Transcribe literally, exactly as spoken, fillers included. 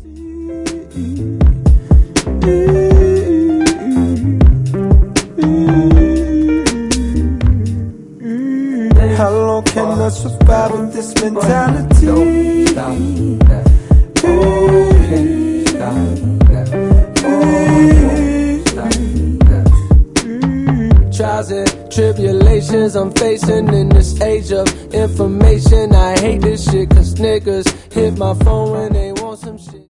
How long can I survive with this mentality? Trials and tribulations I'm facing in this age of information. I hate this shit cause niggas hit my phone when they want some shit.